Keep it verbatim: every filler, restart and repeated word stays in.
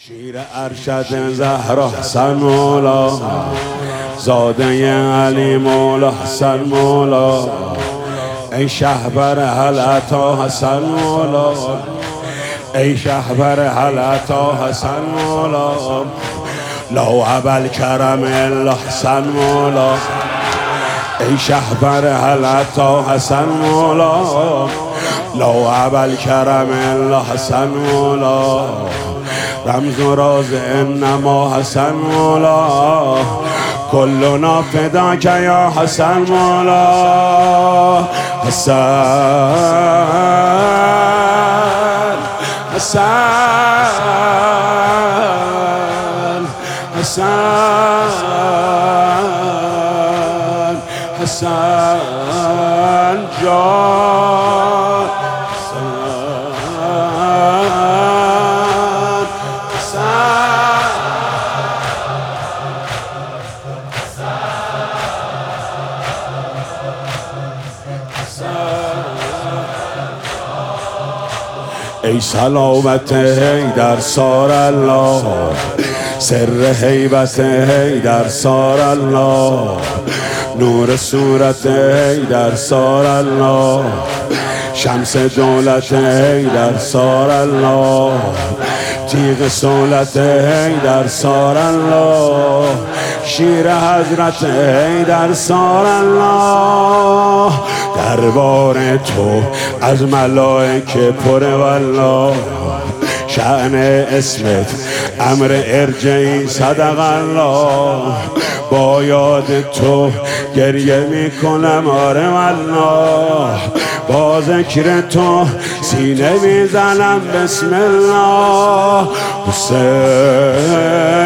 شیر ارشد زهرا حسن مولا، زاده علی مولا حسن مولا، ای شهبر حلتا حسن مولا، ای شهبر حلتا حسن مولا، لو ابل کرم الا حسن مولا، ای شهبر حلتا حسن مولا، لو ابل کرم الا حسن مولا، رمز و راز انما حسن مولا، کلنا فداک یا حسن مولا، حسن حسن حسن حسن جان، ای سلامت حیدر سار الله، سر هیبت حیدر سار الله، نور صورت حیدر سار الله، شمس دولت حیدر سار الله، تیغ صولت حیدر سار الله، شیر حضرت حیدر سار الله، دربار تو از ملائکه پر والله، شأن اسمت امر ارجعی صدق الله، با یاد تو گریه میکنم آره والله، با ذکر تو سینه میزنم بسم الله، حسین